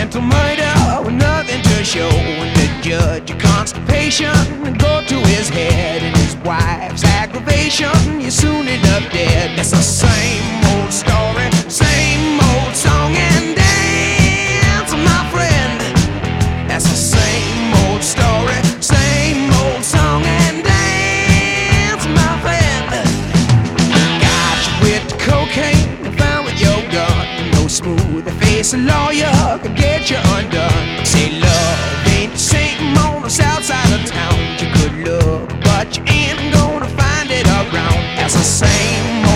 mental murder with nothing to show. And the judge, your constipation, go to his head. And his wife's aggravation, you're soon enough dead. It's the same old story, same old song and dance, my friend. That's the same old story, same old song and dance, my friend. Got you with the cocaine, found with your gun. No smooth face a lawyer can get you undone. Say love ain't the same on the south side of town. You could look, but you ain't gonna find it around. That's the same